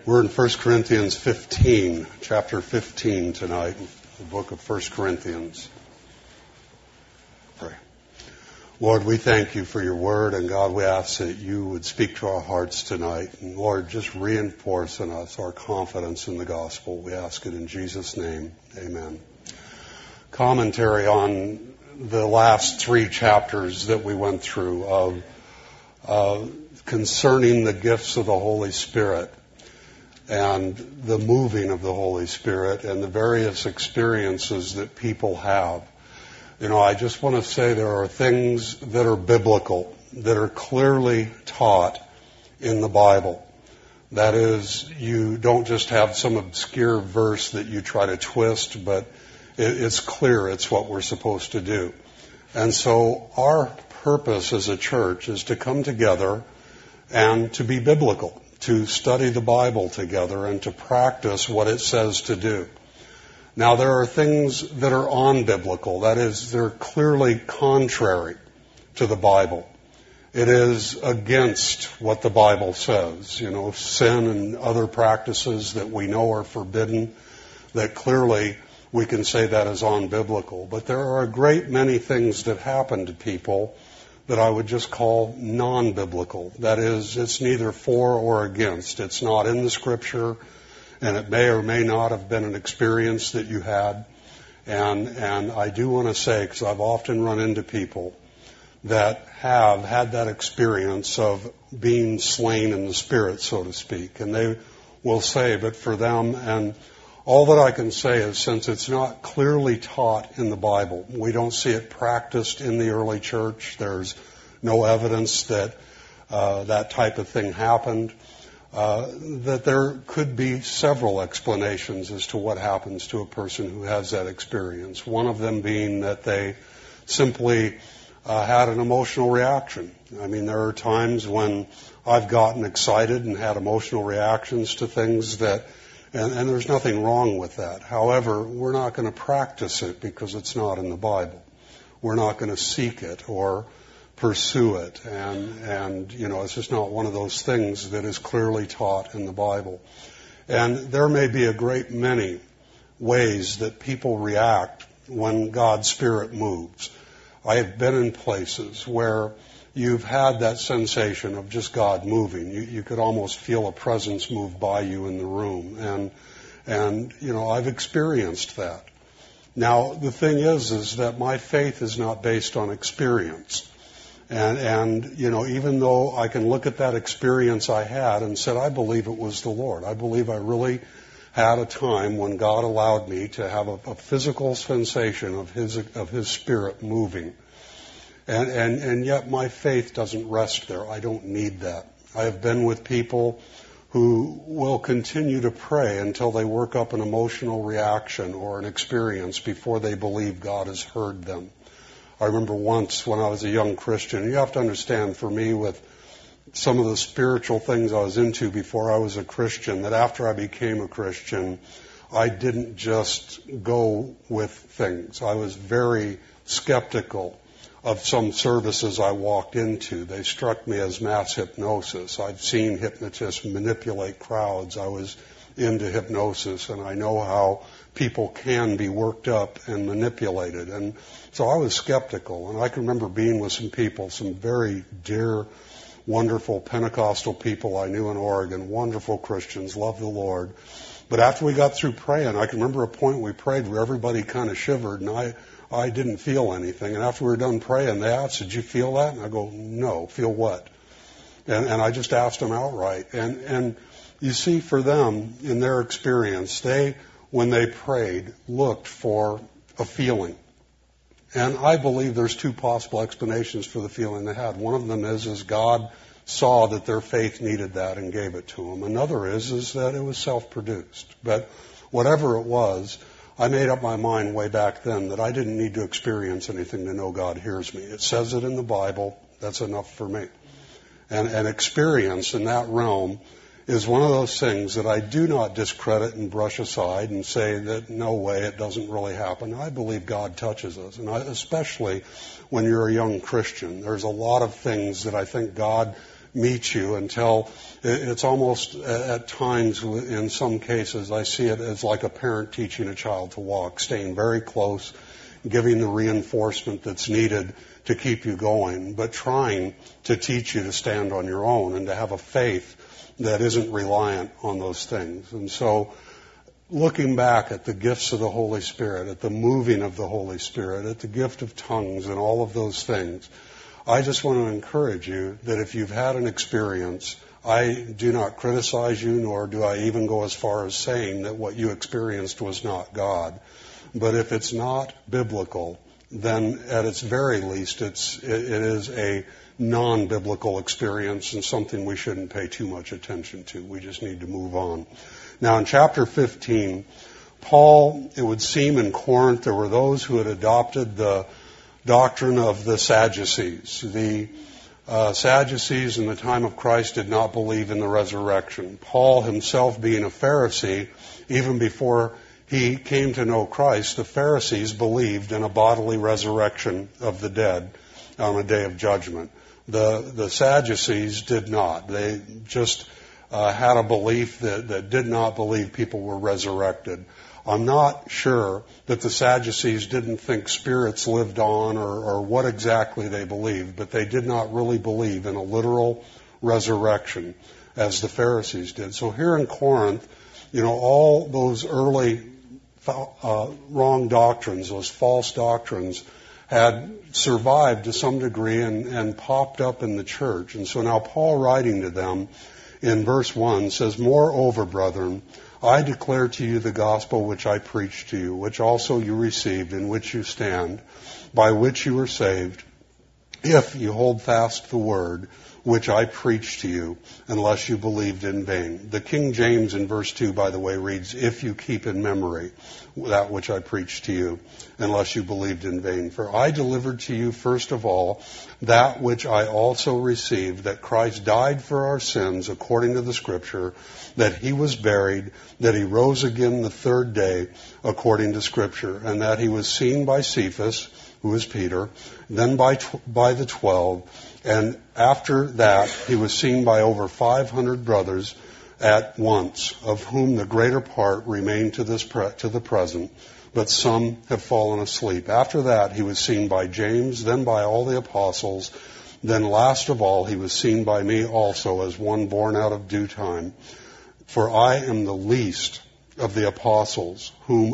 We're in 1 Corinthians 15, chapter 15 tonight, the book of 1 Corinthians. Pray. Lord, we thank you for your word, and God, we ask that you would speak to our hearts tonight. And Lord, just reinforce in us our confidence in the gospel. We ask it in Jesus' name. Amen. Commentary on the last three chapters that we went through of concerning the gifts of the Holy Spirit and the moving of the Holy Spirit and the various experiences that people have. You know, I just want to say there are things that are biblical, that are clearly taught in the Bible. That is, you don't just have some obscure verse that you try to twist, but it's clear it's what we're supposed to do. And so our purpose as a church is to come together and to be biblical, to study the Bible together and to practice what it says to do. Now, there are things that are unbiblical. That is, they're clearly contrary to the Bible. It is against what the Bible says. You know, sin and other practices that we know are forbidden, that clearly we can say that is unbiblical. But there are a great many things that happen to people that I would just call non-biblical. That is, it's neither for or against. It's not in the Scripture, and it may or may not have been an experience that you had. And I do want to say, because I've often run into people that have had that experience of being slain in the Spirit, so to speak. And they will say, but for them, and all that I can say is, since it's not clearly taught in the Bible, we don't see it practiced in the early church, there's no evidence that that type of thing happened, that there could be several explanations as to what happens to a person who has that experience. One of them being that they simply had an emotional reaction. I mean, there are times when I've gotten excited and had emotional reactions to things that and there's nothing wrong with that. However, we're not going to practice it because it's not in the Bible. We're not going to seek it or pursue it. And you know, it's just not one of those things that is clearly taught in the Bible. And there may be a great many ways that people react when God's Spirit moves. I have been in places where you've had that sensation of just God moving. You could almost feel a presence move by you in the room. And you know, I've experienced that. Now, the thing is that my faith is not based on experience. And you know, even though I can look at that experience I had and said, I believe it was the Lord. I believe I really had a time when God allowed me to have a physical sensation of His Spirit moving. And yet my faith doesn't rest there. I don't need that. I have been with people who will continue to pray until they work up an emotional reaction or an experience before they believe God has heard them. I remember once when I was a young Christian, you have to understand, for me, with some of the spiritual things I was into before I was a Christian, that after I became a Christian, I didn't just go with things. I was very skeptical of some services I walked into. They struck me as mass hypnosis. I've seen hypnotists manipulate crowds. I was into hypnosis, and I know how people can be worked up and manipulated. And so I was skeptical. And I can remember being with some people, some very dear, wonderful Pentecostal people I knew in Oregon, wonderful Christians, loved the Lord. But after we got through praying, I can remember a point we prayed where everybody kind of shivered, and I didn't feel anything. And after we were done praying, they asked, did you feel that? And I go, no. Feel what? And I just asked them outright. And you see, for them, in their experience, they, when they prayed, looked for a feeling. And I believe there's two possible explanations for the feeling they had. One of them is God saw that their faith needed that and gave it to them. Another is that it was self-produced. But whatever it was, I made up my mind way back then that I didn't need to experience anything to know God hears me. It says it in the Bible. That's enough for me. And experience in that realm is one of those things that I do not discredit and brush aside and say that no way, it doesn't really happen. I believe God touches us, and especially when you're a young Christian. There's a lot of things that I think God meet you until it's almost at times, in some cases, I see it as like a parent teaching a child to walk, staying very close, giving the reinforcement that's needed to keep you going, but trying to teach you to stand on your own and to have a faith that isn't reliant on those things. And so, looking back at the gifts of the Holy Spirit, at the moving of the Holy Spirit, at the gift of tongues and all of those things, I just want to encourage you that if you've had an experience, I do not criticize you, nor do I even go as far as saying that what you experienced was not God. But if it's not biblical, then at its very least it is a non-biblical experience and something we shouldn't pay too much attention to. We just need to move on. Now in chapter 15, Paul, it would seem in Corinth, there were those who had adopted the doctrine of the Sadducees. The Sadducees in the time of Christ did not believe in the resurrection. Paul himself being a Pharisee, even before he came to know Christ, the Pharisees believed in a bodily resurrection of the dead on a day of judgment. The Sadducees did not. They just had a belief that did not believe people were resurrected. I'm not sure that the Sadducees didn't think spirits lived on or what exactly they believed, but they did not really believe in a literal resurrection as the Pharisees did. So here in Corinth, all those early wrong doctrines, those false doctrines, had survived to some degree and popped up in the church. And so now Paul, writing to them in verse 1, says, "Moreover, brethren, I declare to you the gospel which I preached to you, which also you received, in which you stand, by which you were saved, if you hold fast the word which I preached to you, unless you believed in vain." The King James in verse 2, by the way, reads, "If you keep in memory that which I preached to you, unless you believed in vain. For I delivered to you first of all that which I also received, that Christ died for our sins according to the Scripture, that he was buried, that he rose again the third day according to Scripture, and that he was seen by Cephas," who is Peter, "then by the 12, and after that he was seen by over 500 brothers at once, of whom the greater part remain to the present, but some have fallen asleep. After that he was seen by James, then by all the apostles, then last of all he was seen by me also, as one born out of due time. For I am the least of the apostles, who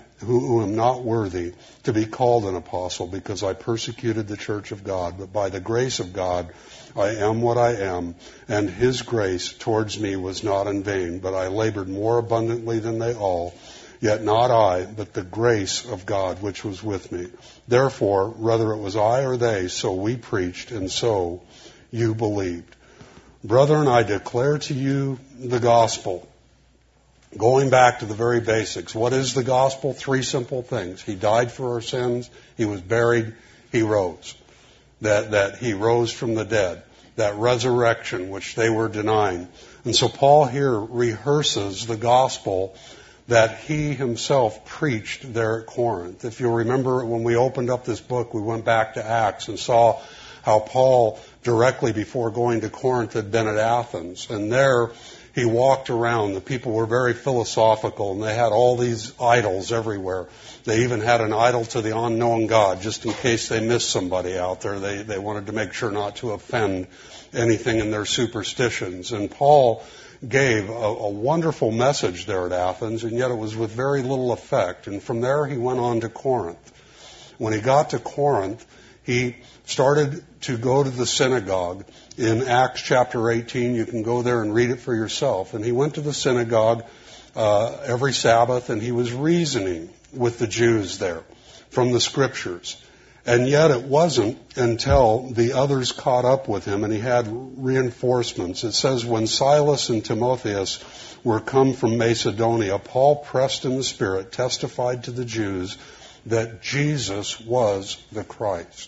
am not worthy to be called an apostle, because I persecuted the church of God. But by the grace of God I am what I am, and his grace towards me was not in vain. But I labored more abundantly than they all. Yet not I, but the grace of God which was with me. Therefore, whether it was I or they, so we preached, and so you believed. Brethren, I declare to you the gospel." Going back to the very basics. What is the gospel? 3 simple things. He died for our sins. He was buried. He rose. That he rose from the dead. That resurrection which they were denying. And so Paul here rehearses the gospel that he himself preached there at Corinth. If you'll remember, when we opened up this book, we went back to Acts and saw how Paul, directly before going to Corinth, had been at Athens. And there he walked around. The people were very philosophical, and they had all these idols everywhere. They even had an idol to the unknown God, just in case they missed somebody out there. They wanted to make sure not to offend anything in their superstitions. And Paul gave a wonderful message there at Athens, and yet it was with very little effect. And from there he went on to Corinth. When he got to Corinth, he started to go to the synagogue. In Acts chapter 18, you can go there and read it for yourself. And he went to the synagogue every Sabbath, and he was reasoning with the Jews there from the Scriptures. And yet it wasn't until the others caught up with him and he had reinforcements. It says, when Silas and Timotheus were come from Macedonia, Paul, pressed in the Spirit, testified to the Jews that Jesus was the Christ.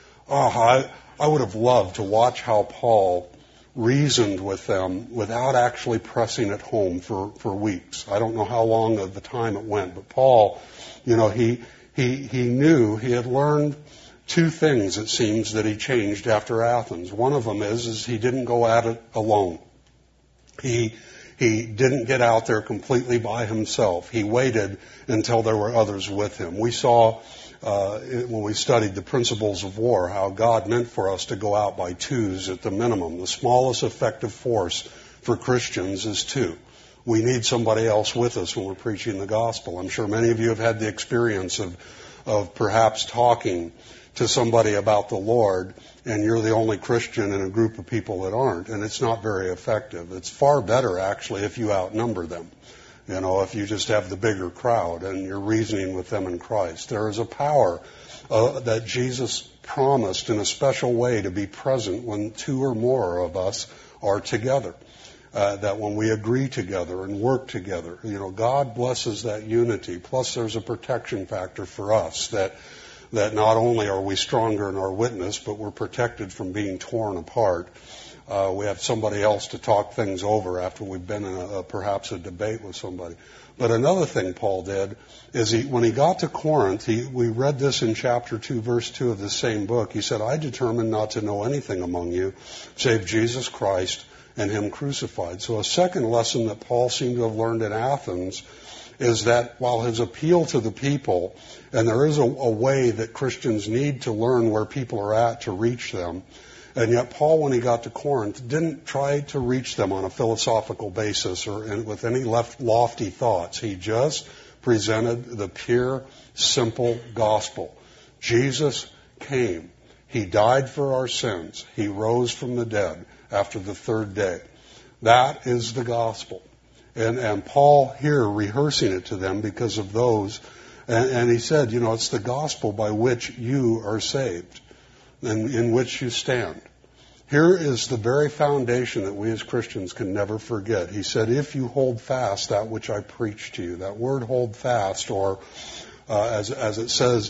I would have loved to watch how Paul reasoned with them without actually pressing it home for weeks. I don't know how long of the time it went, but Paul, he knew, he had learned two things, it seems, that he changed after Athens. One of them is he didn't go at it alone. He didn't get out there completely by himself. He waited until there were others with him. We saw when we studied the principles of war how God meant for us to go out by twos at the minimum. The smallest effective force for Christians is two. We need somebody else with us when we're preaching the gospel. I'm sure many of you have had the experience of perhaps talking to somebody about the Lord, and you're the only Christian in a group of people that aren't, and it's not very effective. It's far better, actually, if you outnumber them. You know, if you just have the bigger crowd and you're reasoning with them in Christ. There is a power that Jesus promised in a special way to be present when two or more of us are together. That when we agree together and work together, you know, God blesses that unity. Plus there's a protection factor for us that not only are we stronger in our witness, but we're protected from being torn apart. We have somebody else to talk things over after we've been in perhaps a debate with somebody. But another thing Paul did is when he got to Corinth, we read this in chapter 2, verse 2 of the same book. He said, I determined not to know anything among you save Jesus Christ and him crucified. So a second lesson that Paul seemed to have learned in Athens is that while his appeal to the people, and there is a way that Christians need to learn where people are at to reach them, and yet Paul, when he got to Corinth, didn't try to reach them on a philosophical basis or with any lofty thoughts. He just presented the pure, simple gospel. Jesus came. He died for our sins. He rose from the dead after the third day. That is the gospel. And Paul here rehearsing it to them because of those, and he said, you know, it's the gospel by which you are saved and in which you stand. Here is the very foundation that we as Christians can never forget. He said, if you hold fast that which I preach to you. That word hold fast, or as it says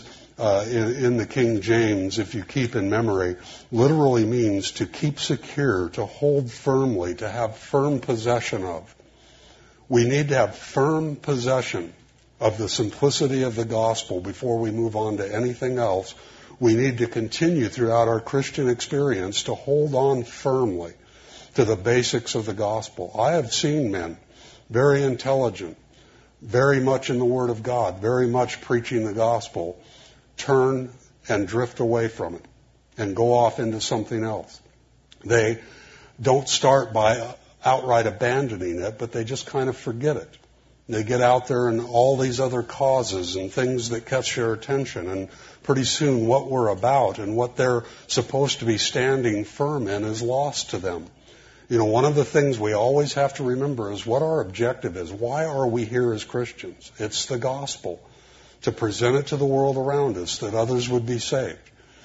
in the King James, if you keep in memory, literally means to keep secure, to hold firmly, to have firm possession of. We need to have firm possession of the simplicity of the gospel before we move on to anything else. We need to continue throughout our Christian experience to hold on firmly to the basics of the gospel. I have seen men, very intelligent, very much in the Word of God, very much preaching the gospel, turn and drift away from it and go off into something else. They don't start by outright abandoning it, but they just kind of forget it. They get out there in all these other causes and things that catch their attention, and pretty soon what we're about and what they're supposed to be standing firm in is lost to them. You know, one of the things we always have to remember is what our objective is. Why are we here as Christians? It's the gospel, to present it to the world around us that others would be saved.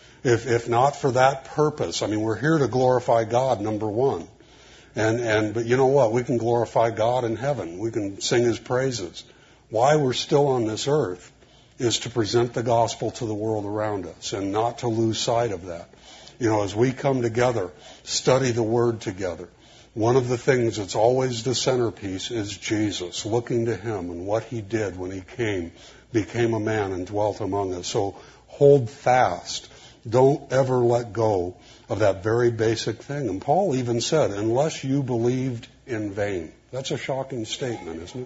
If not for that purpose, I mean, we're here to glorify God, number one. But you know what? We can glorify God in heaven. We can sing His praises. Why we're still on this earth is to present the gospel to the world around us and not to lose sight of that. You know, as we come together, study the Word together, one of the things that's always the centerpiece is Jesus, looking to Him and what He did when He came, became a man and dwelt among us. So hold fast. Don't ever let go of that very basic thing. And Paul even said, unless you believed in vain. That's a shocking statement, isn't it?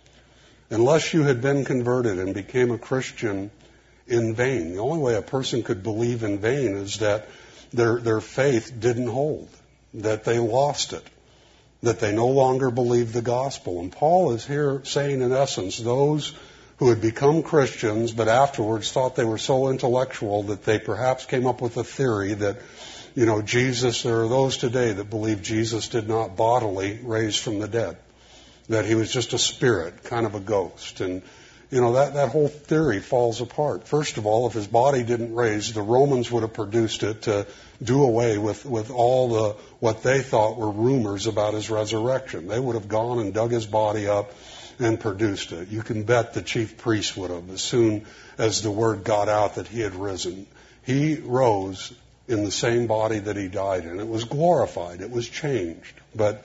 Unless you had been converted and became a Christian in vain. The only way a person could believe in vain is that their faith didn't hold, that they lost it, that they no longer believed the gospel. And Paul is here saying, in essence, those who had become Christians but afterwards thought they were so intellectual that they perhaps came up with a theory that, you know, Jesus, there are those today that believe Jesus did not bodily raise from the dead, that He was just a spirit, kind of a ghost. And, you know, that whole theory falls apart. First of all, if His body didn't raise, the Romans would have produced it to do away with all what they thought were rumors about His resurrection. They would have gone and dug His body up and produced it. You can bet the chief priests would have, as soon as the word got out that He had risen. He rose in the same body that He died in. It was glorified. It was changed. But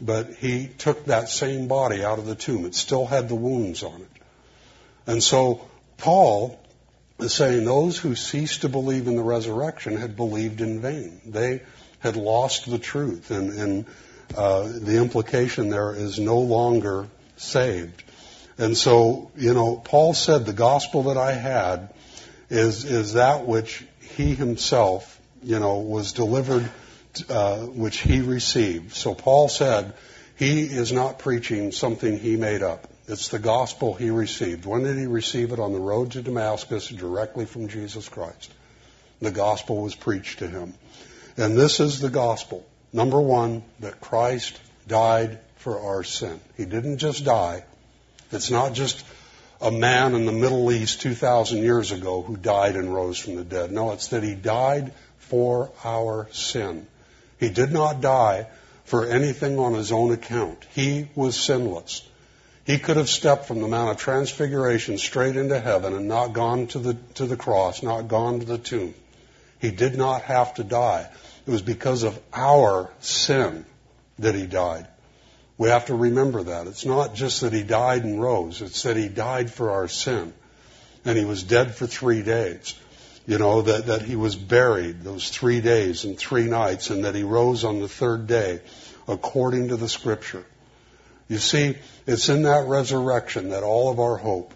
He took that same body out of the tomb. It still had the wounds on it. And so Paul saying those who ceased to believe in the resurrection had believed in vain. They had lost the truth, and the implication there is no longer saved. And so, Paul said the gospel that I had is that which he himself, was delivered, which he received. So Paul said he is not preaching something he made up. It's the gospel he received. When did he receive it? On the road to Damascus, directly from Jesus Christ. The gospel was preached to him. And this is the gospel. Number one, that Christ died for our sin. He didn't just die. It's not just a man in the Middle East 2,000 years ago who died and rose from the dead. No, it's that he died for our sin. He did not die for anything on his own account. He was sinless. He could have stepped from the Mount of Transfiguration straight into heaven and not gone to the cross, not gone to the tomb. He did not have to die. It was because of our sin that he died. We have to remember that. It's not just that he died and rose. It's that he died for our sin. And he was dead for 3 days. That he was buried those 3 days and 3 nights, and that he rose on the 3rd day according to the Scripture. You see, it's in that resurrection that all of our hope.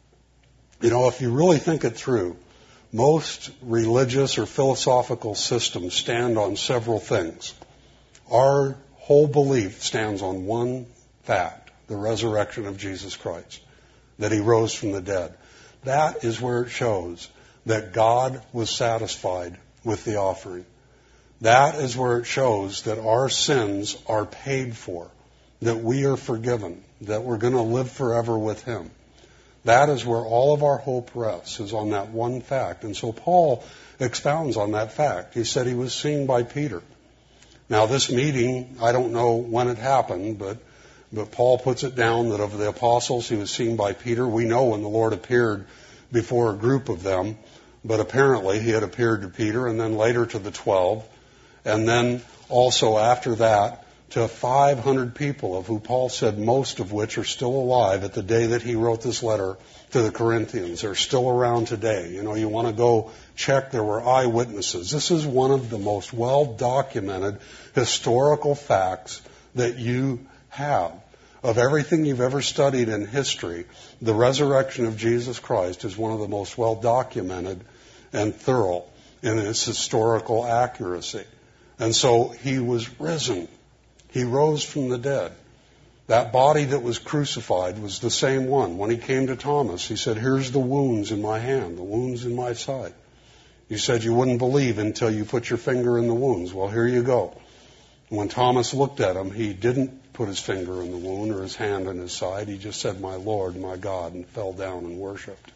If you really think it through, most religious or philosophical systems stand on several things. Our whole belief stands on one fact, the resurrection of Jesus Christ, that he rose from the dead. That is where it shows that God was satisfied with the offering. That is where it shows that our sins are paid for, that we are forgiven, that we're going to live forever with him. That is where all of our hope rests, is on that one fact. And so Paul expounds on that fact. He said he was seen by Peter. Now this meeting, I don't know when it happened, but Paul puts it down that of the apostles he was seen by Peter. We know when the Lord appeared before a group of them, but apparently he had appeared to Peter and then later to the 12, and then also after that to 500 people, of who Paul said most of which are still alive at the day that he wrote this letter to the Corinthians. They're still around today. You want to go check. There were eyewitnesses. This is one of the most well-documented historical facts that you have. Of everything you've ever studied in history, the resurrection of Jesus Christ is one of the most well-documented and thorough in its historical accuracy. And so he was risen. He rose from the dead. That body that was crucified was the same one. When he came to Thomas, he said, "Here's the wounds in my hand, the wounds in my side. You said you wouldn't believe until you put your finger in the wounds. Well, here you go." When Thomas looked at him, he didn't put his finger in the wound or his hand in his side. He just said, "My Lord, my God," and fell down and worshiped.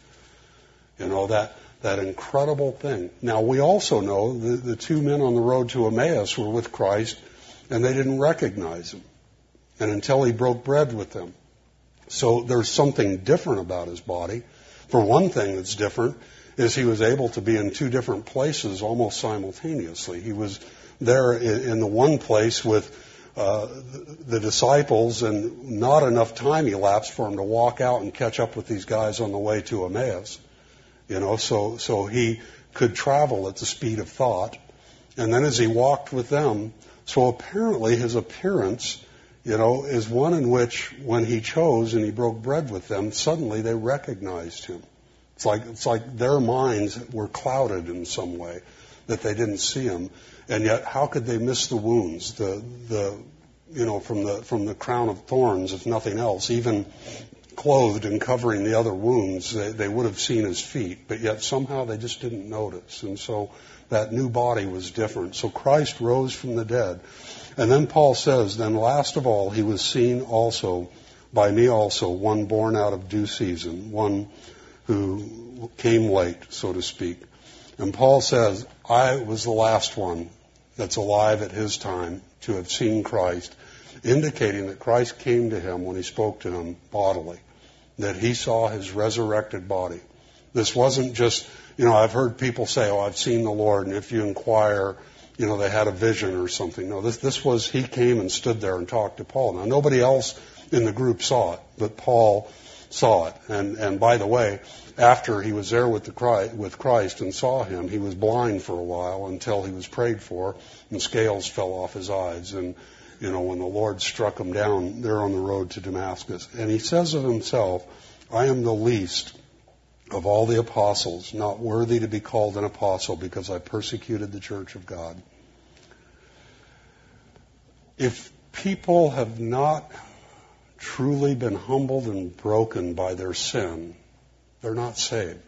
That incredible thing. Now, we also know the 2 men on the road to Emmaus were with Christ, and they didn't recognize him, and until he broke bread with them. So there's something different about his body. For one thing that's different is he was able to be in 2 different places almost simultaneously. He was there in the one place with the disciples, and not enough time elapsed for him to walk out and catch up with these guys on the way to Emmaus. So he could travel at the speed of thought. And then as he walked with them, so apparently his appearance, is one in which when he chose and he broke bread with them, suddenly they recognized him. It's like their minds were clouded in some way, that they didn't see him. And yet, how could they miss the wounds, from the crown of thorns, if nothing else? Even clothed and covering the other wounds, they would have seen his feet, but yet somehow they just didn't notice. And so that new body was different. So Christ rose from the dead. And then Paul says, then last of all, he was seen also by me also, one born out of due season, one who came late, so to speak. And Paul says, I was the last one that's alive at his time to have seen Christ, indicating that Christ came to him when he spoke to him bodily, that he saw his resurrected body. This wasn't just, I've heard people say, I've seen the Lord, and if you inquire, they had a vision or something. No, this was, he came and stood there and talked to Paul. Now, nobody else in the group saw it, but Paul saw it. And by the way, after he was there with Christ and saw him, he was blind for a while until he was prayed for and scales fell off his eyes. And, when the Lord struck him down there on the road to Damascus. And he says of himself, I am the least of all the apostles, not worthy to be called an apostle because I persecuted the church of God. If people have not truly been humbled and broken by their sin, they're not saved.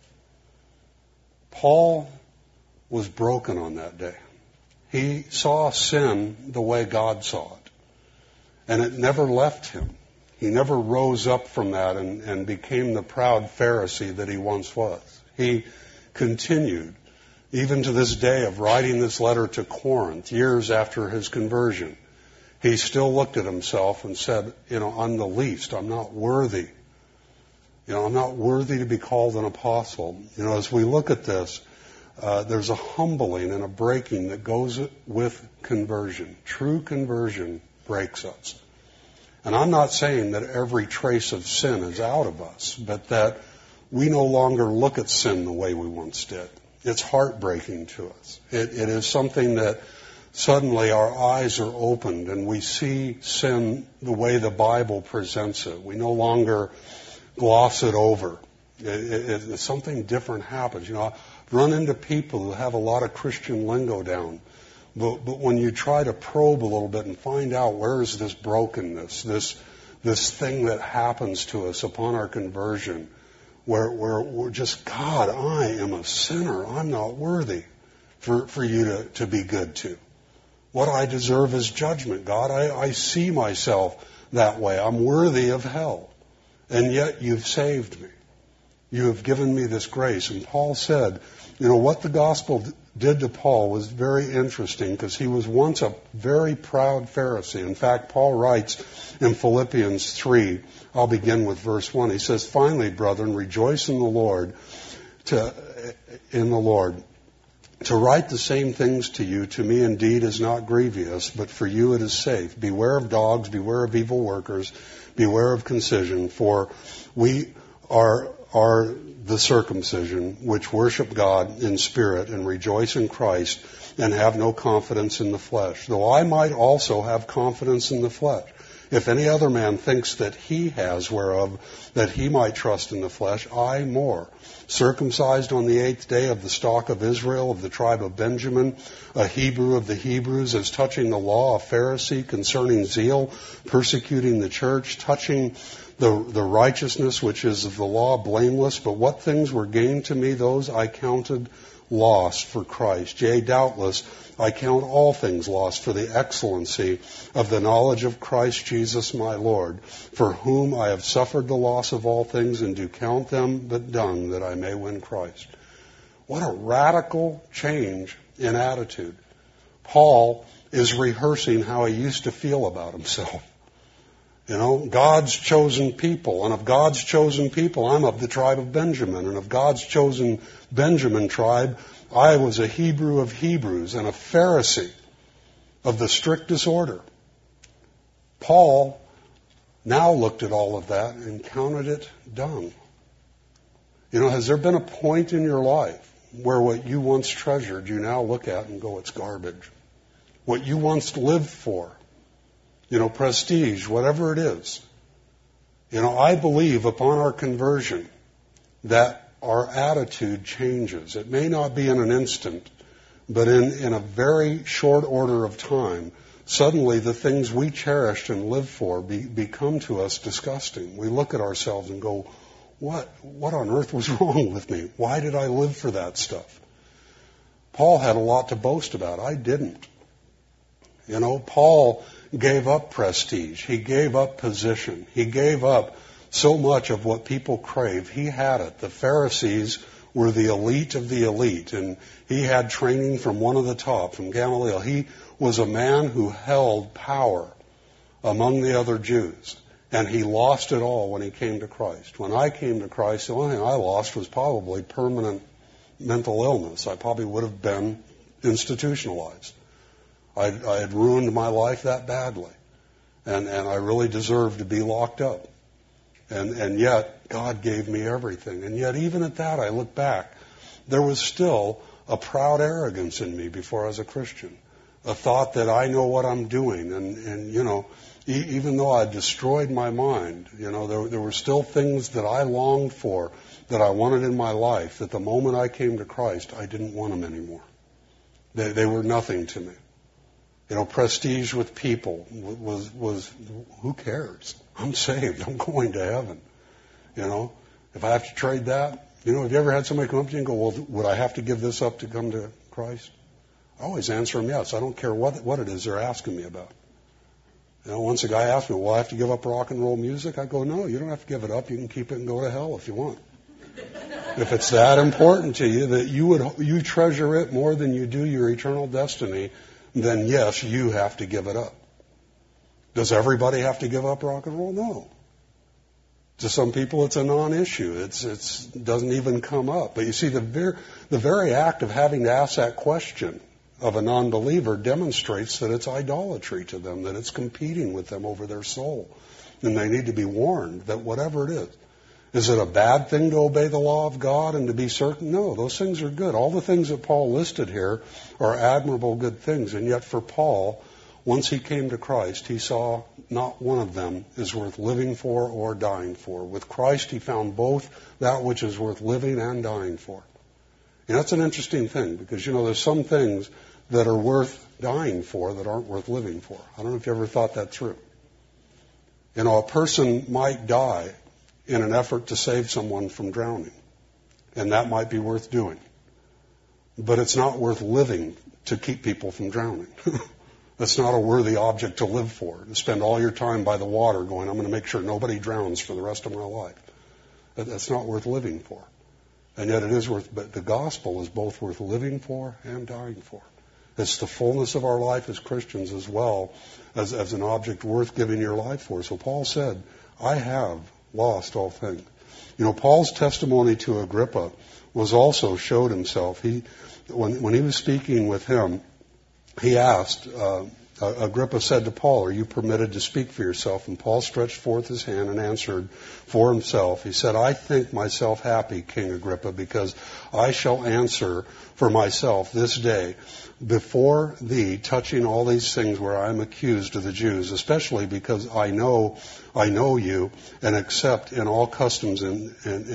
Paul was broken on that day. He saw sin the way God saw it. And it never left him. He never rose up from that and became the proud Pharisee that he once was. He continued, even to this day of writing this letter to Corinth, years after his conversion. He still looked at himself and said, I'm the least. I'm not worthy. I'm not worthy to be called an apostle. As we look at this, there's a humbling and a breaking that goes with conversion. True conversion breaks us. And I'm not saying that every trace of sin is out of us, but that we no longer look at sin the way we once did. It's heartbreaking to us. It is something that suddenly our eyes are opened and we see sin the way the Bible presents it. We no longer gloss it over. Something different happens. I've run into people who have a lot of Christian lingo down. But when you try to probe a little bit and find out where is this brokenness, this thing that happens to us upon our conversion, where we're just, God, I am a sinner. I'm not worthy for you to be good to. What I deserve is judgment, God. I see myself that way. I'm worthy of hell. And yet you've saved me. You have given me this grace. And Paul said, what the gospel did to Paul was very interesting because he was once a very proud Pharisee. In fact, Paul writes in Philippians 3, I'll begin with verse 1. He says, finally, brethren, rejoice in the Lord. To write the same things to you, to me indeed is not grievous, but for you it is safe. Beware of dogs, beware of evil workers, beware of concision, for we are the circumcision, which worship God in spirit and rejoice in Christ and have no confidence in the flesh. Though I might also have confidence in the flesh. If any other man thinks that he has whereof that he might trust in the flesh, I more. Circumcised on the 8th day of the stock of Israel, of the tribe of Benjamin, a Hebrew of the Hebrews, as touching the law, a Pharisee, concerning zeal, persecuting the church, touching the righteousness which is of the law, blameless. But what things were gained to me, those I counted lost for Christ. Yea, doubtless, I count all things lost for the excellency of the knowledge of Christ Jesus my Lord, for whom I have suffered the loss of all things, and do count them but dung, that I may win Christ. What a radical change in attitude. Paul is rehearsing how he used to feel about himself. God's chosen people, and of God's chosen people, I'm of the tribe of Benjamin, and of God's chosen Benjamin tribe, I was a Hebrew of Hebrews and a Pharisee of the strictest order. Paul now looked at all of that and counted it dung. Has there been a point in your life where what you once treasured, you now look at and go, it's garbage? What you once lived for, prestige, whatever it is. I believe upon our conversion that our attitude changes. It may not be in an instant, but in a very short order of time, suddenly the things we cherished and lived for become to us disgusting. We look at ourselves and go, what on earth was wrong with me? Why did I live for that stuff? Paul had a lot to boast about. I didn't. Paul gave up prestige. He gave up position. He gave up so much of what people crave. He had it. The Pharisees were the elite of the elite, and he had training from one of the top, from Gamaliel. He was a man who held power among the other Jews, and he lost it all when he came to Christ. When I came to Christ, the only thing I lost was probably permanent mental illness. I probably would have been institutionalized. I had ruined my life that badly, and I really deserved to be locked up. And yet, God gave me everything. And yet, even at that, I look back, there was still a proud arrogance in me before I was a Christian. A thought that I know what I'm doing. And even though I destroyed my mind, there were still things that I longed for, that I wanted in my life, that the moment I came to Christ, I didn't want them anymore. They were nothing to me. Prestige with people was who cares? I'm saved. I'm going to heaven. If I have to trade that, have you ever had somebody come up to you and go, well, would I have to give this up to come to Christ? I always answer them yes. I don't care what it is they're asking me about. Once a guy asked me, well, I have to give up rock and roll music? I go, no, you don't have to give it up. You can keep it and go to hell if you want. If it's that important to you that you treasure it more than you do your eternal destiny, then yes, you have to give it up. Does everybody have to give up rock and roll? No. To some people, it's a non-issue. It doesn't even come up. But you see, the very act of having to ask that question of a non-believer demonstrates that it's idolatry to them, that it's competing with them over their soul. And they need to be warned that whatever it is it a bad thing to obey the law of God and to be certain? No, those things are good. All the things that Paul listed here are admirable good things. And yet for Paul, once he came to Christ, he saw not one of them is worth living for or dying for. With Christ, he found both that which is worth living and dying for. And that's an interesting thing because, there's some things that are worth dying for that aren't worth living for. I don't know if you ever thought that through. A person might die in an effort to save someone from drowning. And that might be worth doing. But it's not worth living to keep people from drowning. That's not a worthy object to live for. To spend all your time by the water going, I'm going to make sure nobody drowns for the rest of my life. That's not worth living for. And yet it is but the gospel is both worth living for and dying for. It's the fullness of our life as Christians as well as an object worth giving your life for. So Paul said, I have lost all things. Paul's testimony to Agrippa was also showed himself. When he was speaking with him, he asked, Agrippa said to Paul, are you permitted to speak for yourself? And Paul stretched forth his hand and answered for himself. He said, I think myself happy, King Agrippa, because I shall answer for myself this day before thee, touching all these things where I am accused of the Jews, especially because I know you and accept in all customs and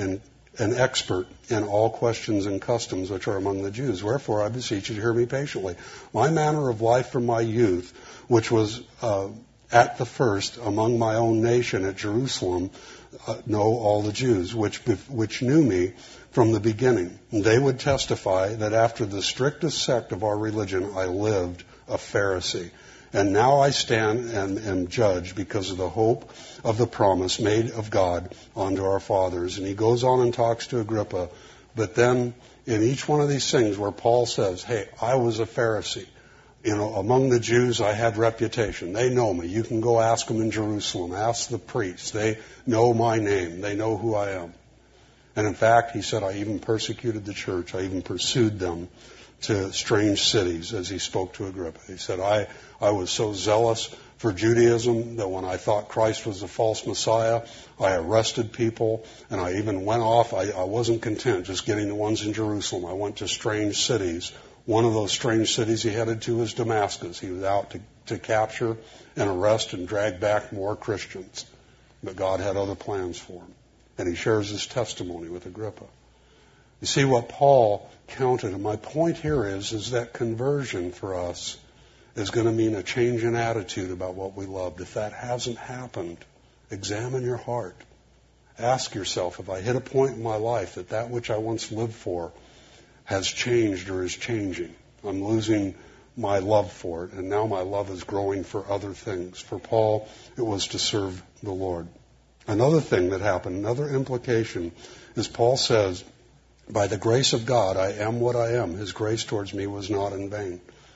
an expert in all questions and customs which are among the Jews. Wherefore I beseech you to hear me patiently. My manner of life from my youth, which was at the first among my own nation at Jerusalem, know all the Jews, which knew me from the beginning. And they would testify that after the strictest sect of our religion, I lived a Pharisee. And now I stand and am judged because of the hope of the promise made of God unto our fathers. And he goes on and talks to Agrippa. But then in each one of these things where Paul says, hey, I was a Pharisee. Among the Jews I had reputation. They know me. You can go ask them in Jerusalem. Ask the priests. They know my name. They know who I am. And in fact, he said, I even persecuted the church. I even pursued them to strange cities as he spoke to Agrippa. He said, I was so zealous for Judaism that when I thought Christ was a false Messiah, I arrested people and I even went off. I wasn't content just getting the ones in Jerusalem. I went to strange cities. One of those strange cities he headed to was Damascus. He was out to capture and arrest and drag back more Christians. But God had other plans for him. And he shares his testimony with Agrippa. You see what Paul counted. And my point here is that conversion for us is going to mean a change in attitude about what we loved. If that hasn't happened, examine your heart. Ask yourself, if I hit a point in my life that which I once lived for has changed or is changing. I'm losing my love for it, and now my love is growing for other things. For Paul, it was to serve the Lord. Another thing that happened, another implication, is Paul says, by the grace of God, I am what I am. His grace towards me was not in vain.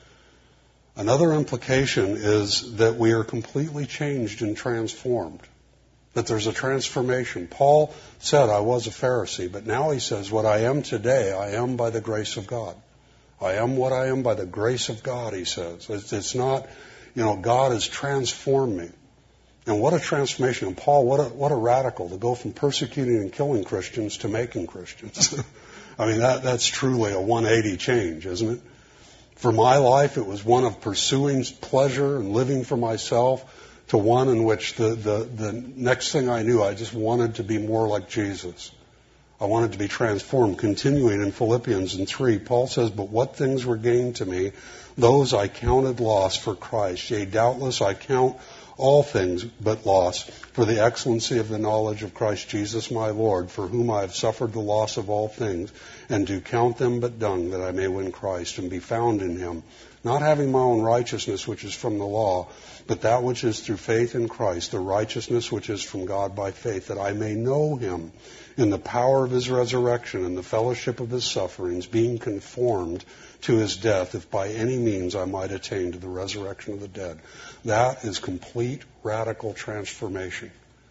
Another implication is that we are completely changed and transformed, that there's a transformation. Paul said, I was a Pharisee, but now he says, what I am today, I am by the grace of God. I am what I am by the grace of God, he says. It's not, God has transformed me. And what a transformation. And Paul, what a radical to go from persecuting and killing Christians to making Christians. I mean, that's truly a 180 change, isn't it? For my life, it was one of pursuing pleasure and living for myself to one in which the next thing I knew, I just wanted to be more like Jesus. I wanted to be transformed. Continuing in Philippians 3, Paul says, "But what things were gained to me, those I counted loss for Christ. Yea, doubtless I count all things but loss for the excellency of the knowledge of Christ Jesus my Lord, for whom I have suffered the loss of all things, and do count them but dung, that I may win Christ and be found in him, not having my own righteousness which is from the law, but that which is through faith in Christ, the righteousness which is from God by faith, that I may know him in the power of his resurrection and the fellowship of his sufferings, being conformed to his death, if by any means I might attain to the resurrection of the dead." That is complete radical transformation.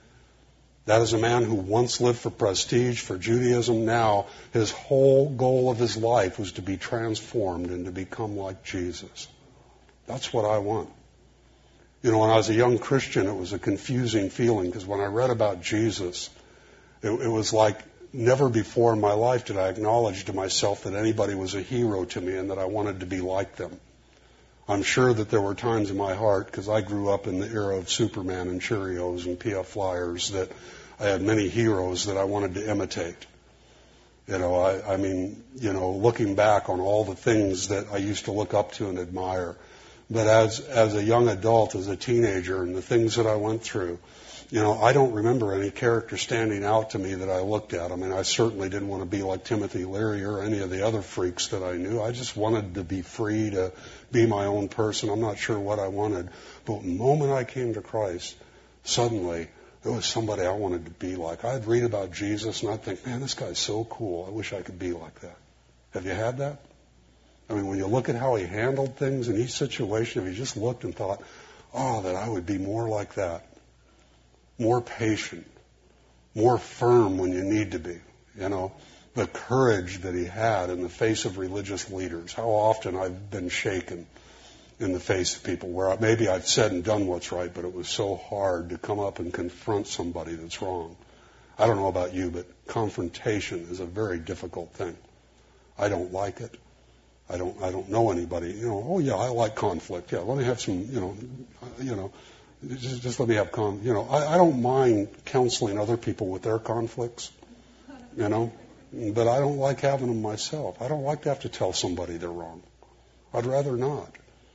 That is a man who once lived for prestige, for Judaism. Now his whole goal of his life was to be transformed and to become like Jesus. That's what I want. You know, when I was a young Christian, it was a confusing feeling, because when I read about Jesus, it was like never before in my life did I acknowledge to myself that anybody was a hero to me and that I wanted to be like them. I'm sure that there were times in my heart, because I grew up in the era of Superman and Cheerios and PF Flyers, that I had many heroes that I wanted to imitate. You know, I mean, you know, looking back on all the things that I used to look up to and admire. But as a young adult, as a teenager, and the things that I went through, you know, I don't remember any character standing out to me that I looked at. I mean, I certainly didn't want to be like Timothy Leary or any of the other freaks that I knew. I just wanted to be free to be my own person. I'm not sure what I wanted. But the moment I came to Christ, suddenly there was somebody I wanted to be like. I'd read about Jesus and I'd think, man, this guy's so cool. I wish I could be like that. Have you had that? I mean, when you look at how he handled things in each situation, if you just looked and thought, oh, that I would be more like that. More patient, more firm when you need to be, you know, the courage that he had in the face of religious leaders. How often I've been shaken in the face of people where maybe I've said and done what's right, but it was so hard to come up and confront somebody that's wrong. I don't know about you, but confrontation is a very difficult thing. I don't like it. I don't know anybody, you know, oh yeah, I like conflict. Yeah, let me have some, you know, just let me have I don't mind counseling other people with their conflicts, you know, but I don't like having them myself. I don't like to have to tell somebody they're wrong. I'd rather not.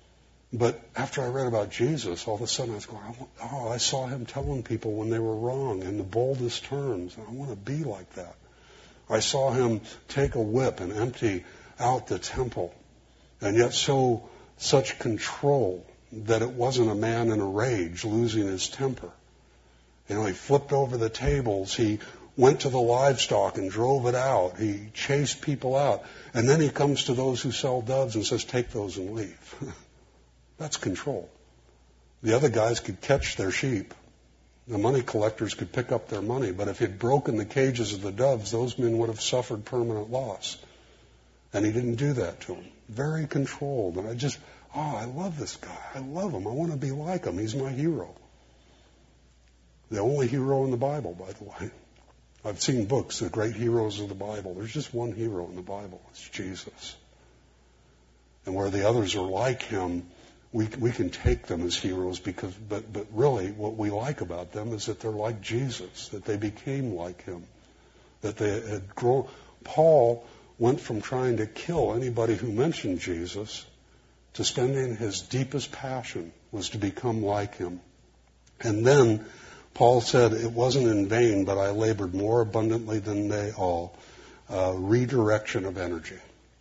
But after I read about Jesus, all of a sudden I was going, I saw him telling people when they were wrong in the boldest terms. And I want to be like that. I saw him take a whip and empty out the temple, and yet such control that it wasn't a man in a rage losing his temper. You know, he flipped over the tables. He went to the livestock and drove it out. He chased people out. And then he comes to those who sell doves and says, take those and leave. That's control. The other guys could catch their sheep. The money collectors could pick up their money. But if he'd broken the cages of the doves, those men would have suffered permanent loss. And he didn't do that to them. Very controlled. And I love this guy. I love him. I want to be like him. He's my hero. The only hero in the Bible, by the way. I've seen books, the great heroes of the Bible. There's just one hero in the Bible. It's Jesus. And where the others are like him, we can take them as heroes but really what we like about them is that they're like Jesus, that they became like him, that they had grown. Paul went from trying to kill anybody who mentioned Jesus to spending his deepest passion was to become like him. And then Paul said, it wasn't in vain, but I labored more abundantly than they all. Redirection of energy.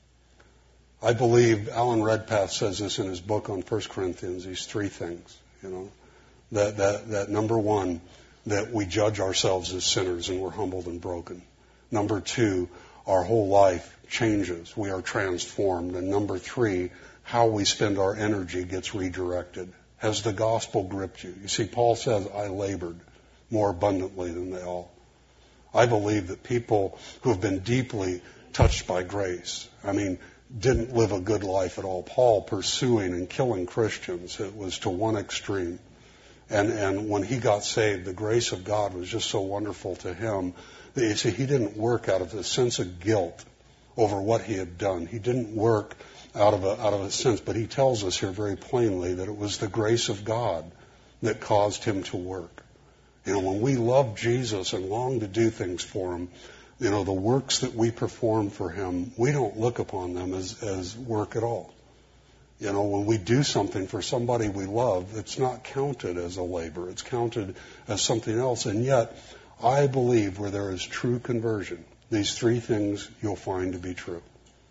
I believe Alan Redpath says this in his book on 1 Corinthians, these three things, you know, that number one, that we judge ourselves as sinners and we're humbled and broken. Number two, our whole life changes. We are transformed. And number three, how we spend our energy gets redirected. Has the gospel gripped you? You see, Paul says, I labored more abundantly than they all. I believe that people who have been deeply touched by grace, didn't live a good life at all. Paul pursuing and killing Christians, it was to one extreme. And when he got saved, the grace of God was just so wonderful to him. You see, he didn't work out of a sense of guilt over what he had done. He didn't work out of a sense, but he tells us here very plainly that it was the grace of God that caused him to work. When we love Jesus and long to do things for him, the works that we perform for him, we don't look upon them as work at all. When we do something for somebody we love, it's not counted as a labor. It's counted as something else. And yet, I believe where there is true conversion, these three things you'll find to be true.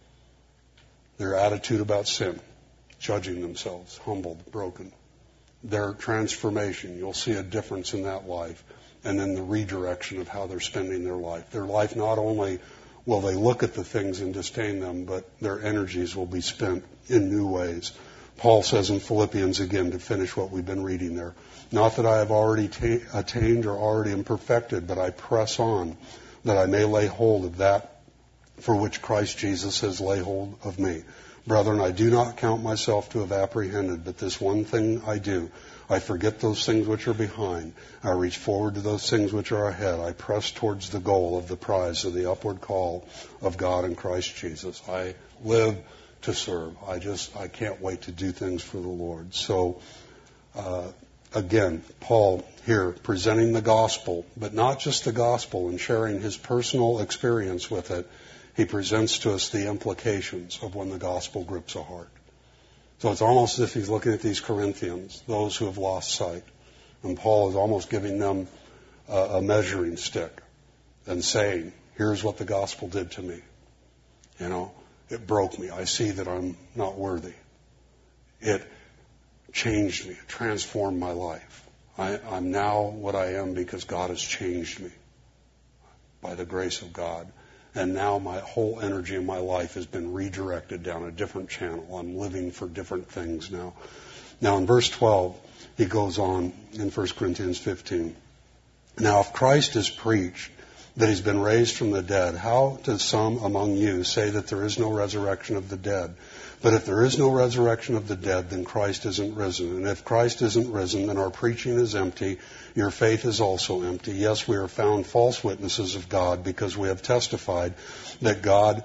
Their attitude about sin, judging themselves, humbled, broken. Their transformation, you'll see a difference in that life. And then the redirection of how they're spending their life. Their life, not only will they look at the things and disdain them, but their energies will be spent in new ways. Paul says in Philippians, again, to finish what we've been reading there, not that I have already attained or already am perfected, but I press on, that I may lay hold of that for which Christ Jesus has laid hold of me. Brethren, I do not count myself to have apprehended, but this one thing I do. I forget those things which are behind. I reach forward to those things which are ahead. I press towards the goal of the prize of the upward call of God in Christ Jesus. I live to serve. I can't wait to do things for the Lord. So, again, Paul here presenting the gospel, but not just the gospel and sharing his personal experience with it. He presents to us the implications of when the gospel grips a heart. So it's almost as if he's looking at these Corinthians, those who have lost sight. And Paul is almost giving them a measuring stick and saying, here's what the gospel did to me. It broke me. I see that I'm not worthy. It changed me. It transformed my life. I'm now what I am because God has changed me by the grace of God. And now my whole energy in my life has been redirected down a different channel. I'm living for different things now. Now in verse 12, he goes on in 1 Corinthians 15. Now if Christ is preached that he's been raised from the dead, how does some among you say that there is no resurrection of the dead? But if there is no resurrection of the dead, then Christ isn't risen. And if Christ isn't risen, then our preaching is empty. Your faith is also empty. Yes, we are found false witnesses of God because we have testified that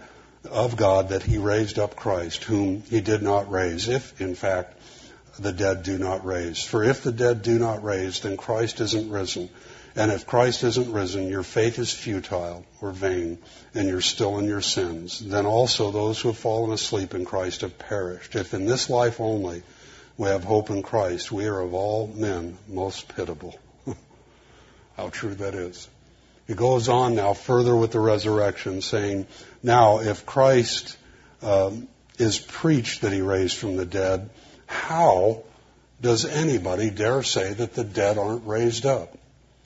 that he raised up Christ, whom he did not raise, if, in fact, the dead do not raise. For if the dead do not raise, then Christ isn't risen. And if Christ isn't risen, your faith is futile or vain, and you're still in your sins. Then also those who have fallen asleep in Christ have perished. If in this life only we have hope in Christ, we are of all men most pitiable. How true that is. He goes on now further with the resurrection, saying, now if Christ is preached that he raised from the dead, how does anybody dare say that the dead aren't raised up?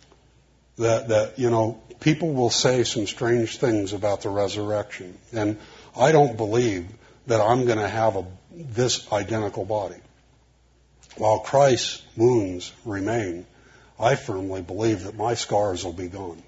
That people will say some strange things about the resurrection. And I don't believe that I'm going to have this identical body. While Christ's wounds remain, I firmly believe that my scars will be gone.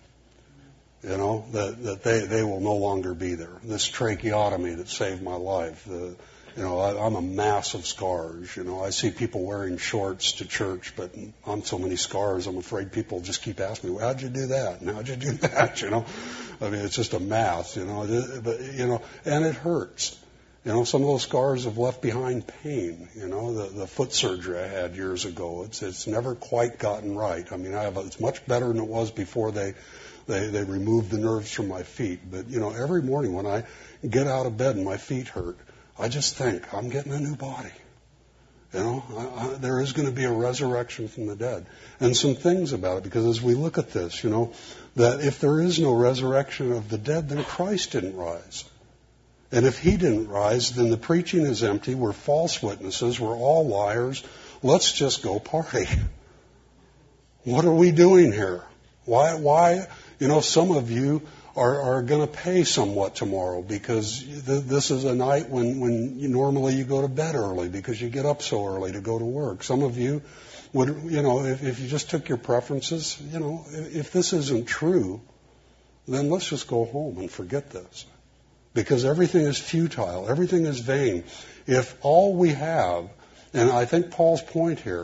That they will no longer be there. This tracheotomy that saved my life, I'm a mass of scars. I see people wearing shorts to church, but on so many scars, I'm afraid people just keep asking me, well, how'd you do that? And how'd you do that? It's just a mass, and it hurts. Some of those scars have left behind pain. The foot surgery I had years ago, it's never quite gotten right. It's much better than it was before they removed the nerves from my feet. But, every morning when I get out of bed and my feet hurt, I just think, I'm getting a new body. There is going to be a resurrection from the dead. And some things about it, because as we look at this, that if there is no resurrection of the dead, then Christ didn't rise. And if he didn't rise, then the preaching is empty. We're false witnesses. We're all liars. Let's just go party. What are we doing here? Why? Some of you are going to pay somewhat tomorrow because this is a night when normally you go to bed early because you get up so early to go to work. Some of you would, if you just took your preferences, if this isn't true, then let's just go home and forget this. Because everything is futile. Everything is vain. If all we have, and I think Paul's point here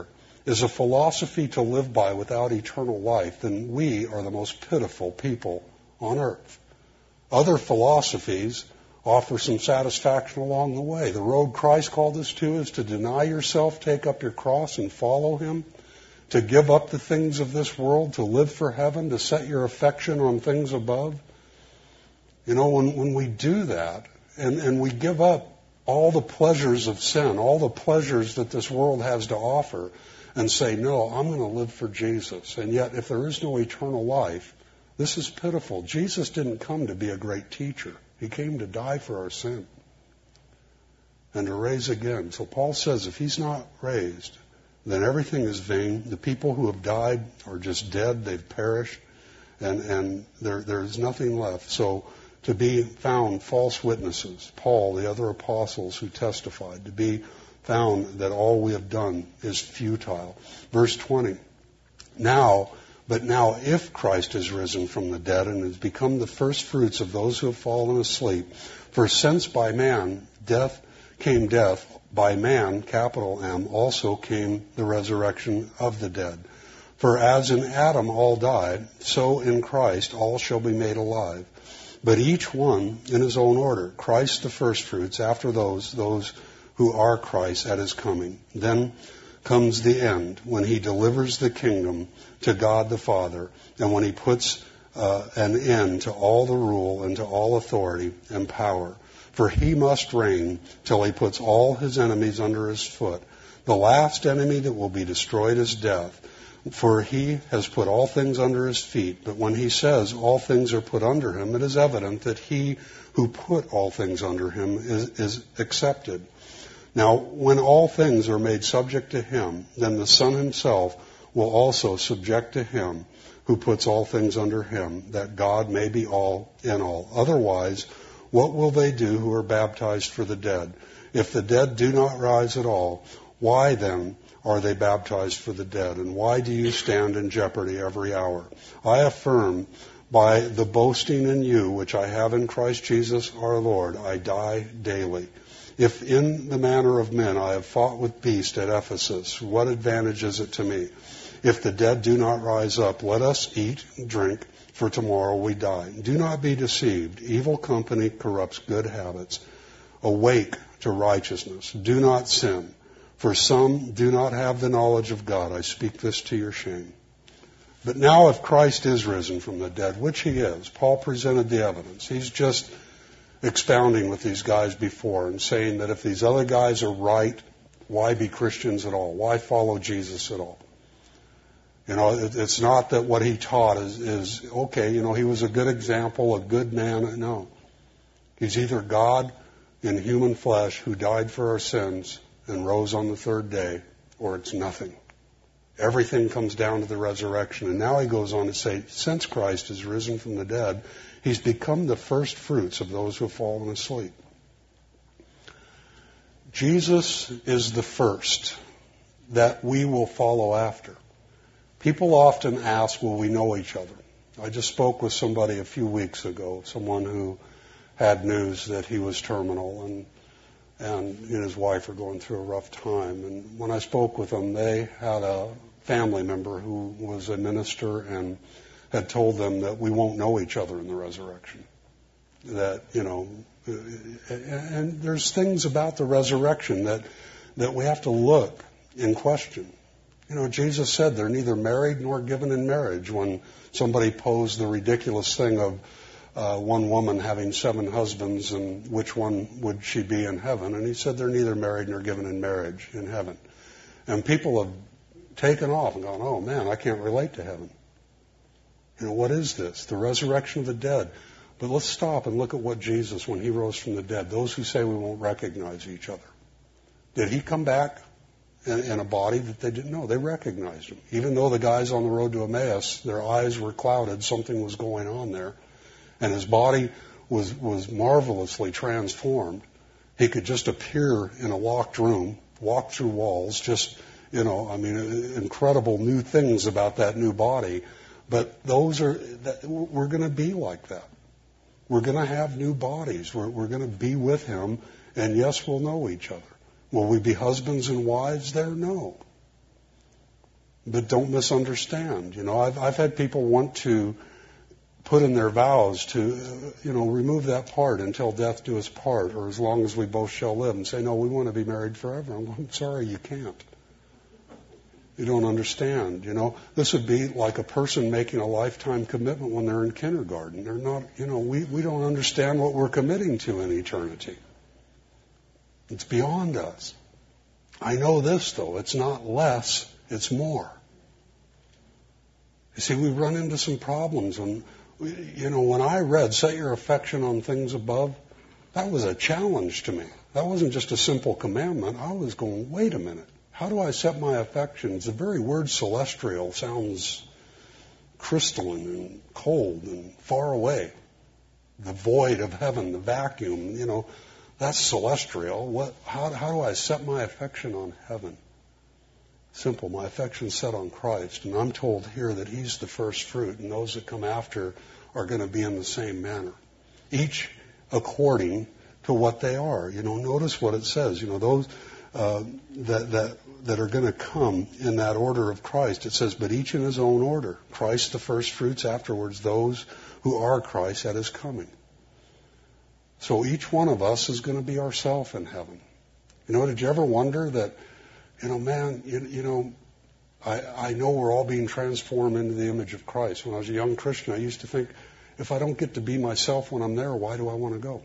is a philosophy to live by without eternal life, then we are the most pitiful people on earth. Other philosophies offer some satisfaction along the way. The road Christ called us to is to deny yourself, take up your cross, and follow Him, to give up the things of this world, to live for heaven, to set your affection on things above. You know, when we do that, and we give up all the pleasures of sin, all the pleasures that this world has to offer, and say, no, I'm going to live for Jesus. And yet, if there is no eternal life, this is pitiful. Jesus didn't come to be a great teacher. He came to die for our sin and to raise again. So Paul says if He's not raised, then everything is vain. The people who have died are just dead. They've perished. And there's nothing left. So to be found false witnesses, Paul, the other apostles who testified, to be found that all we have done is futile. Verse 20. But now if Christ is risen from the dead and has become the first fruits of those who have fallen asleep, for since by man death, by man, capital M, also came the resurrection of the dead. For as in Adam all died, so in Christ all shall be made alive. But each one in his own order. Christ the first fruits, after those who are Christ at His coming. Then comes the end, when He delivers the kingdom to God the Father, and when He puts an end to all the rule and to all authority and power. For He must reign till He puts all His enemies under His foot. The last enemy that will be destroyed is death. For He has put all things under His feet. But when He says all things are put under Him, it is evident that He who put all things under Him is accepted. Now, when all things are made subject to Him, then the Son Himself will also subject to Him who puts all things under Him, that God may be all in all. Otherwise, what will they do who are baptized for the dead? If the dead do not rise at all, why then are they baptized for the dead? And why do you stand in jeopardy every hour? I affirm by the boasting in you which I have in Christ Jesus our Lord, I die daily. If in the manner of men I have fought with beasts at Ephesus, what advantage is it to me? If the dead do not rise up, let us eat and drink, for tomorrow we die. Do not be deceived. Evil company corrupts good habits. Awake to righteousness. Do not sin, for some do not have the knowledge of God. I speak this to your shame. But now if Christ is risen from the dead, which He is, Paul presented the evidence. He's just expounding with these guys before and saying that if these other guys are right, why be Christians at all? Why follow Jesus at all? You know, it's not that what He taught is okay, you know, He was a good example, a good man. No. He's either God in human flesh who died for our sins and rose on the third day, or it's nothing. Everything comes down to the resurrection. And now he goes on to say, since Christ is risen from the dead, He's become the first fruits of those who have fallen asleep. Jesus is the first that we will follow after. People often ask, will we know each other? I just spoke with somebody a few weeks ago, someone who had news that he was terminal and he and his wife are going through a rough time. And when I spoke with them, they had a family member who was a minister and had told them that we won't know each other in the resurrection. That, you know, and there's things about the resurrection that we have to look in question. You know, Jesus said they're neither married nor given in marriage when somebody posed the ridiculous thing of one woman having 7 husbands and which one would she be in heaven. And He said they're neither married nor given in marriage in heaven. And people have taken off and gone, oh man, I can't relate to heaven. You know, what is this? The resurrection of the dead. But let's stop and look at what Jesus, when He rose from the dead, those who say we won't recognize each other. Did He come back in a body that they didn't know? They recognized Him. Even though the guys on the road to Emmaus, their eyes were clouded, something was going on there. And His body was marvelously transformed. He could just appear in a locked room, walk through walls, just, you know, I mean, incredible new things about that new body. But we're going to be like that. We're going to have new bodies. We're going to be with Him. And yes, we'll know each other. Will we be husbands and wives there? No. But don't misunderstand. I've had people want to put in their vows to, remove that part, until death do us part, or as long as we both shall live, and say, no, we want to be married forever. I'm sorry, you can't. You don't understand. This would be like a person making a lifetime commitment when they're in kindergarten. They're not, we don't understand what we're committing to in eternity. It's beyond us. I know this, though. It's not less, it's more. You see, we run into some problems. And, when I read, set your affection on things above, that was a challenge to me. That wasn't just a simple commandment. I was going, wait a minute. How do I set my affections? The very word celestial sounds crystalline and cold and far away. The void of heaven, the vacuum, that's celestial. How do I set my affection on heaven? Simple. My affection's set on Christ. And I'm told here that He's the first fruit, and those that come after are going to be in the same manner. Each according to what they are. Notice what it says. Those that are going to come in that order of Christ. It says, but each in his own order. Christ the first fruits, afterwards those who are Christ at His coming. So each one of us is going to be ourself in heaven. Did you ever wonder that, I know we're all being transformed into the image of Christ. When I was a young Christian, I used to think, if I don't get to be myself when I'm there, why do I want to go?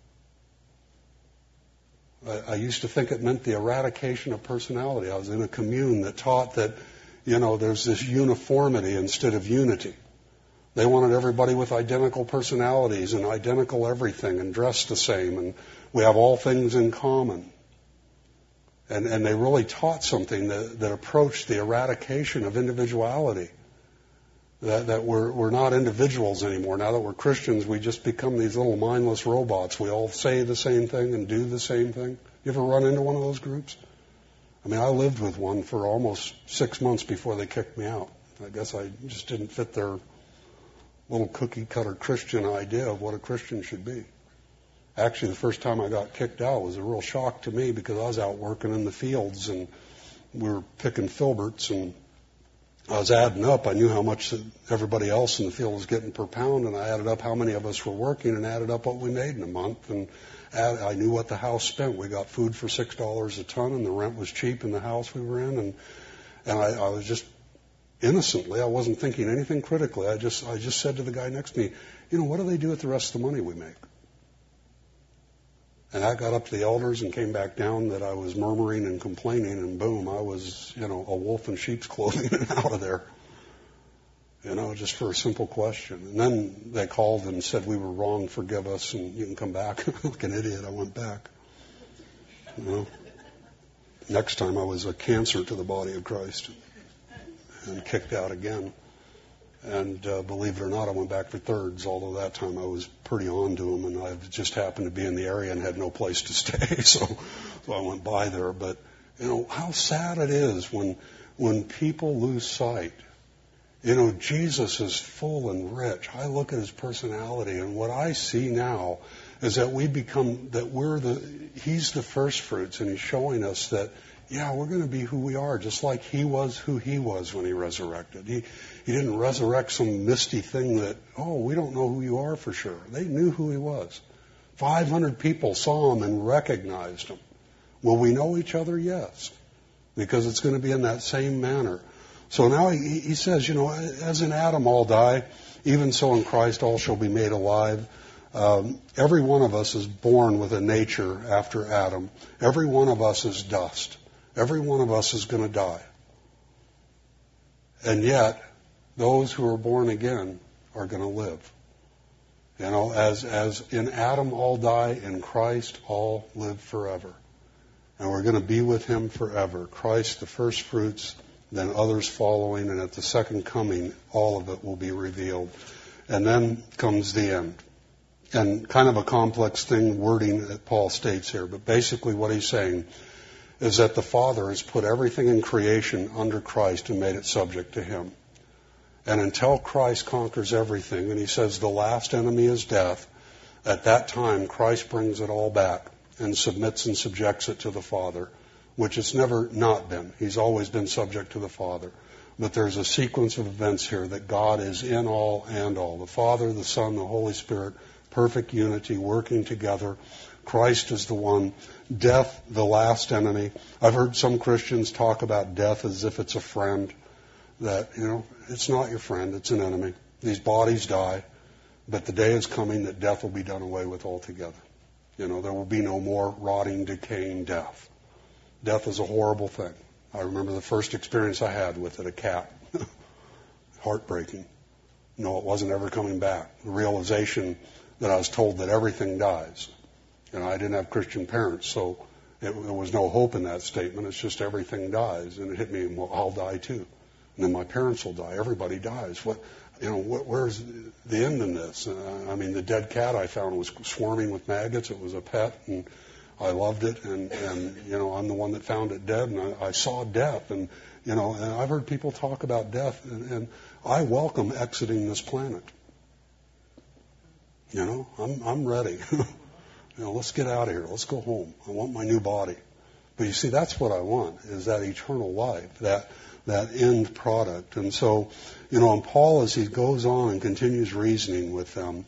I used to think it meant the eradication of personality. I was in a commune that taught that, there's this uniformity instead of unity. They wanted everybody with identical personalities and identical everything and dressed the same, and we have all things in common. And they really taught something that approached the eradication of individuality. That we're not individuals anymore. Now that we're Christians, we just become these little mindless robots. We all say the same thing and do the same thing. You ever run into one of those groups? I lived with one for almost 6 months before they kicked me out. I guess I just didn't fit their little cookie-cutter Christian idea of what a Christian should be. Actually, the first time I got kicked out was a real shock to me, because I was out working in the fields and we were picking filberts, and I was adding up. I knew how much everybody else in the field was getting per pound, and I added up how many of us were working and added up what we made in a month. And I knew what the house spent. We got food for $6 a ton, and the rent was cheap in the house we were in. And I was just innocently, I wasn't thinking anything critically. I just said to the guy next to me, what do they do with the rest of the money we make? And I got up to the elders and came back down that I was murmuring and complaining, and boom, I was, a wolf in sheep's clothing and out of there. Just for a simple question. And then they called and said we were wrong, forgive us, and you can come back. Like an idiot, I went back. Next time I was a cancer to the body of Christ and kicked out again. And believe it or not, I went back for thirds, although that time I was pretty on to them, and I just happened to be in the area and had no place to stay, so I went by there. But, how sad it is when people lose sight. Jesus is full and rich. I look at His personality, and what I see now is that He's the first fruits, and He's showing us that, we're going to be who we are, just like He was who He was when He resurrected. He didn't resurrect some misty thing that, we don't know who you are for sure. They knew who He was. 500 people saw Him and recognized Him. Will we know each other? Yes. Because it's going to be in that same manner. So now he says, as in Adam all die, even so in Christ all shall be made alive. Every one of us is born with a nature after Adam. Every one of us is dust. Every one of us is going to die. And yet, those who are born again are going to live. As in Adam all die, in Christ all live forever. And we're going to be with Him forever. Christ the first fruits, then others following, and at the second coming, all of it will be revealed. And then comes the end. And kind of a complex wording that Paul states here, but basically what he's saying is that the Father has put everything in creation under Christ and made it subject to Him. And until Christ conquers everything, and He says the last enemy is death, at that time Christ brings it all back and submits and subjects it to the Father, which it's never not been. He's always been subject to the Father. But there's a sequence of events here that God is in all and all. The Father, the Son, the Holy Spirit, perfect unity, working together. Christ is the one. Death, the last enemy. I've heard some Christians talk about death as if it's a friend. That, it's not your friend, it's an enemy. These bodies die, but the day is coming that death will be done away with altogether. There will be no more rotting, decaying death. Death is a horrible thing. I remember the first experience I had with it, a cat. Heartbreaking. No, it wasn't ever coming back. The realization that I was told that everything dies. I didn't have Christian parents, so there was no hope in that statement. It's just everything dies. And it hit me, well, I'll die too. And then my parents will die. Everybody dies. Where's the end in this? The dead cat I found was swarming with maggots. It was a pet, and I loved it. And I'm the one that found it dead, and I saw death. And I've heard people talk about death, and I welcome exiting this planet. I'm ready. Let's get out of here. Let's go home. I want my new body. But you see, that's what I want, is that eternal life, that end product. And so, and Paul, as he goes on and continues reasoning with them,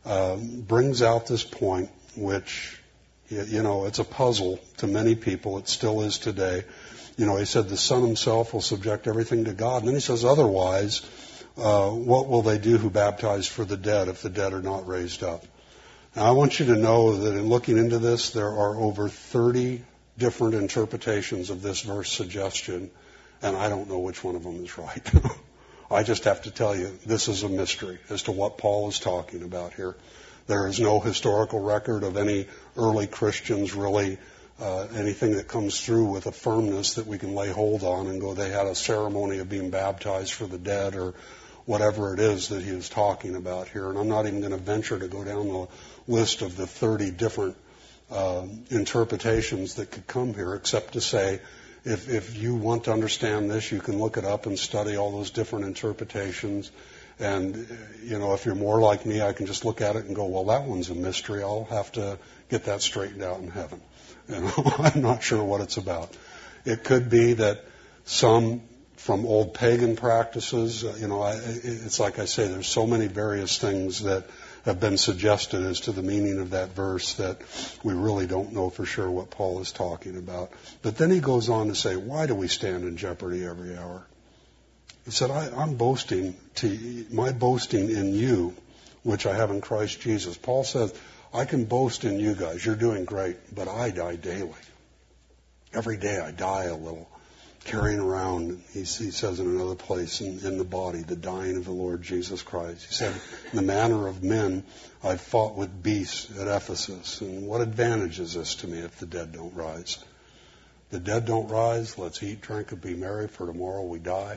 brings out this point, which, it's a puzzle to many people. It still is today. He said the Son himself will subject everything to God. And then he says, otherwise, what will they do who baptize for the dead if the dead are not raised up? Now, I want you to know that in looking into this, there are over 30 different interpretations of this verse suggestion, and I don't know which one of them is right. I just have to tell you, this is a mystery as to what Paul is talking about here. There is no historical record of any early Christians really, anything that comes through with a firmness that we can lay hold on and go, they had a ceremony of being baptized for the dead or whatever it is that he is talking about here. And I'm not even going to venture to go down the list of the 30 different interpretations that could come here, except to say, if you want to understand this, you can look it up and study all those different interpretations. And, if you're more like me, I can just look at it and go, well, that one's a mystery. I'll have to get that straightened out in heaven. I'm not sure what it's about. It could be that some from old pagan practices, it's like I say, there's so many various things that have been suggested as to the meaning of that verse that we really don't know for sure what Paul is talking about. But then he goes on to say, why do we stand in jeopardy every hour? He said, I'm boasting my boasting in you, which I have in Christ Jesus. Paul says, I can boast in you guys. You're doing great, but I die daily. Every day I die a little, carrying around, he says in another place, in the body, the dying of the Lord Jesus Christ. He said, in the manner of men, I fought with beasts at Ephesus. And what advantage is this to me if the dead don't rise? The dead don't rise, let's eat, drink, and be merry, for tomorrow we die.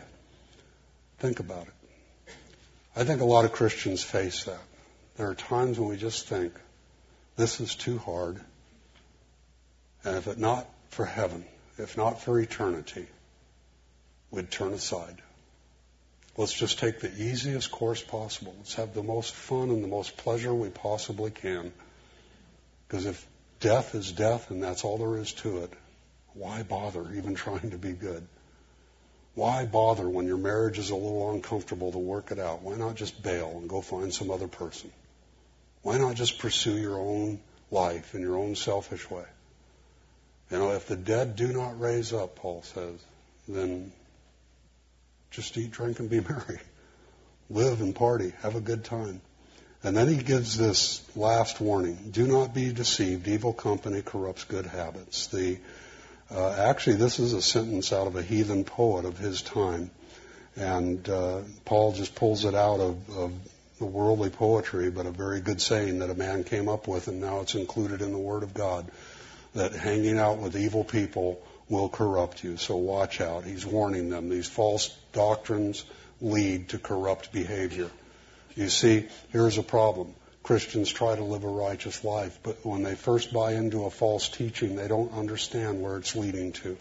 Think about it. I think a lot of Christians face that. There are times when we just think, this is too hard. And if it not for heaven, if not for eternity, we'd turn aside. Let's just take the easiest course possible. Let's have the most fun and the most pleasure we possibly can. Because if death is death and that's all there is to it, why bother even trying to be good? Why bother when your marriage is a little uncomfortable to work it out? Why not just bail and go find some other person? Why not just pursue your own life in your own selfish way? If the dead do not raise up, Paul says, then just eat, drink, and be merry. Live and party. Have a good time. And then he gives this last warning. Do not be deceived. Evil company corrupts good habits. Actually, this is a sentence out of a heathen poet of his time. And Paul just pulls it out of the worldly poetry, but a very good saying that a man came up with, and now it's included in the Word of God, that hanging out with evil people will corrupt you. So watch out. He's warning them. These false doctrines lead to corrupt behavior. You see, here's a problem. Christians try to live a righteous life, but when they first buy into a false teaching, they don't understand where it's leading to.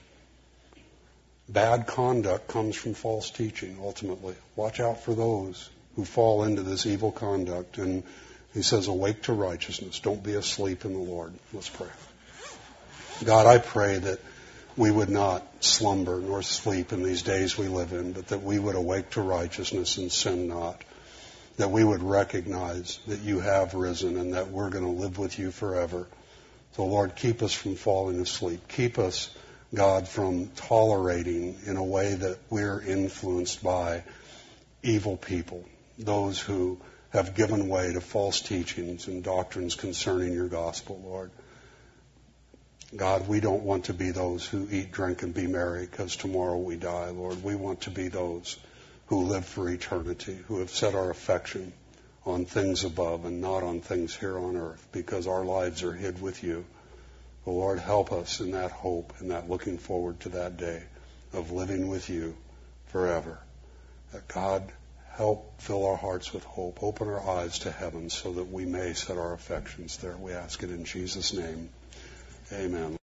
Bad conduct comes from false teaching, ultimately. Watch out for those who fall into this evil conduct. And he says, awake to righteousness. Don't be asleep in the Lord. Let's pray. God, I pray that we would not slumber nor sleep in these days we live in, but that we would awake to righteousness and sin not. That we would recognize that you have risen and that we're going to live with you forever. So, Lord, keep us from falling asleep. Keep us, God, from tolerating in a way that we're influenced by evil people, those who have given way to false teachings and doctrines concerning your gospel, Lord. God, we don't want to be those who eat, drink, and be merry because tomorrow we die, Lord. We want to be those who live for eternity, who have set our affection on things above and not on things here on earth, because our lives are hid with you. Oh, Lord, help us in that hope and that looking forward to that day of living with you forever. That God, help fill our hearts with hope. Open our eyes to heaven so that we may set our affections there. We ask it in Jesus' name. Amen.